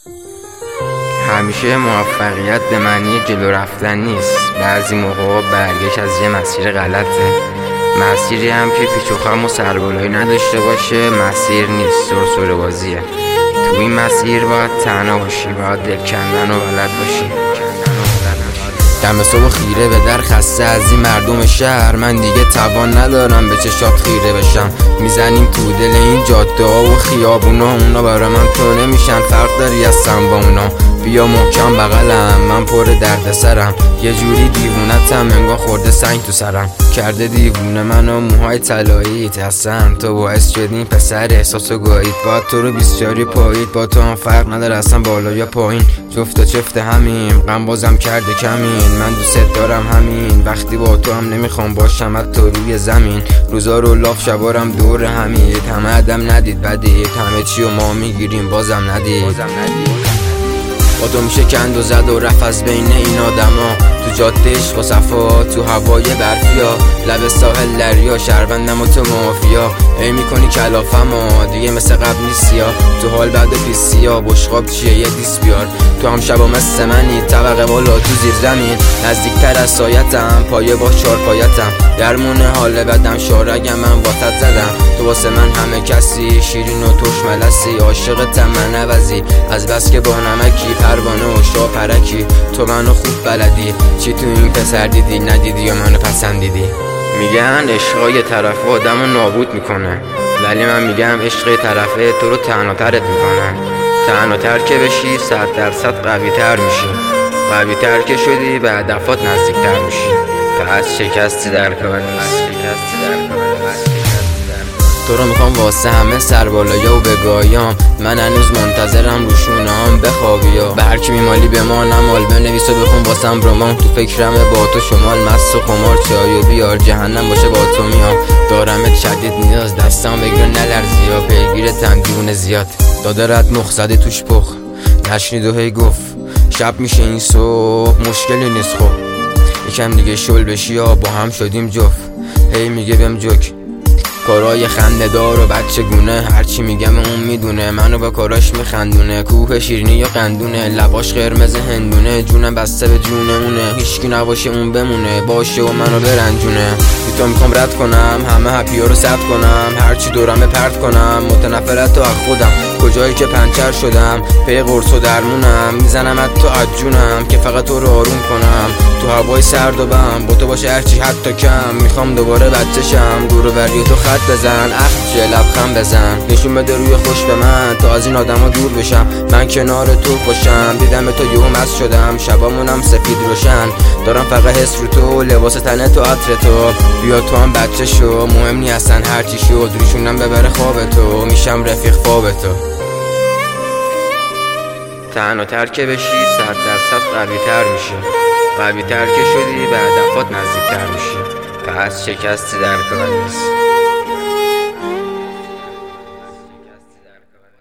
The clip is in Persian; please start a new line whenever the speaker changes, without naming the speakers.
همیشه موفقیت به معنی جلو رفتن نیست. بعضی موقع برگشت از یه مسیر غلطه. مسیری هم که پیچ و خم و سربالایی نداشته باشه مسیر نیست، سرسره بازیه. تو این مسیر باید تنها باشی، باید دل کندن و بلد باشی. دم صبح خیره به در خسته از این مردم شهر، من دیگه توان ندارم به چشات خیره بشم. میزنیم تو دل این جاده ها و خیابونا، اونا برای من تو نمیشن، فرق داری هستم با اونا. بیا محکم بغلم، من پر درد سرم، یه جوری دیوونتم انگار خورده سنگ تو سرم. کرده دیوونه منو موهای طلاییت هستن، تو باعث شدین پسر احساسو گایید. با تو رو 20 جاری پایید، با تو هم فرق نداره اصلا بالا یا پایین. جفت و چفت همین، غم بازم کرده کمین. من دوست دارم همین، وقتی با تو هم نمیخوام باشم حتی روی زمین. روزا رو لاف شبارم دور همید، همه عدم ندید بدید، همه چی و ما میگیریم بازم ندید. با تو میشه کند و زد و رفت از بین این آدما، تو جاده عشق و صفا، تو هوای برفیا، لب ساحل دریا، شهروندم و تو مافیا. ای میکنی کلافما دیگه مثل قبل نیستیا، تو حال بعد و پیسیا، بشقاب چیه یه دیس بیار. تو هم شبا مثل منی، طبقه بالا تو زیر زمین، نزدیکتر از سایتم، پایه با چارپایتم، درمونه حال بدم شارگم من واسط زدم. تو واسه من همه کسی، شیرین و توش ملسی، عاشقتم من عوضی، از بس که با نمکی، پروانه و شا پرکی. تو منو خوب بلدی، چی تو این پسر دیدی ندیدی یا منو پسندیدی؟ میگن عشقای طرفه آدمو نابود میکنه، ولی من میگم عشق طرفه تو رو تنهاترت میکنه. تنهاتر که بشی 100% قوی تر میشی، قوی تر که شدی به هدفات نزدیک تر میشی. پس شکستی در کار نیست. تو رو میخوام واسه همه سربالایا و بگایم، من هنوز منتظرم روشونم بخوابیا. به هر کی میمالی به ما نمال، بنویس و بخون واسم رمان. تو فکرمه با تو شمال، مست و خمار، چای و بیار، جهنم باشه با تو میام. دارمت شدید نیاز، دستم بگیر نلرزی یا پیگیرتم دیوونه زیاد. داده رد مخ زده توش پخ، نشنید و هی گفت شب میشه این صبح، مشکلی نیست خب یکم دیگه شل بشی یا با هم شدیم جفت. هی میگه بهم جوک، کارای خنده دار و بچه گونه، هرچی میگم اون میدونه، منو با کاراش میخندونه. کوه شیرینی یا قندونه، لباش قرمز هندونه، جونم بسته به جونمونه، هیچکی نباشه اون بمونه، باشه و منو برنجونه. بی تو میخوام رد کنم همه هپیا رو ثبت کنم، هرچی دورمه پرت کنم، متنفرت تو از خودم، کجایی که پنچر شدم پی قرص و درمونم، میزنم حتی از جونم که فقط تو رو آروم کنم. تو هوای سرد و بم با تو باشه هرچی حتی کم، میخوام دوباره بچه‌شم، دور و بری تو خط بزن، اخچه لبخند بزن، نشون بده روی خوش به من، تا از این آدما دور بشم. من کنار تو خوشم، دیدم تو یهو مست شدم، شبامونم سفید روشن، دارم فقط حس رو تو، لباس تنه تو، عطر تو. بیا تو هم بچه شو، مهم نی اصلا هرچی شد، روشونم ببره خواب تو، میشم رفیق خواب تو. تنهاتر که بشی 100% قوی تر میشی، قوی تر که شدی به هدفات نزدیک تر میشی. پس شکستی در کار نیست.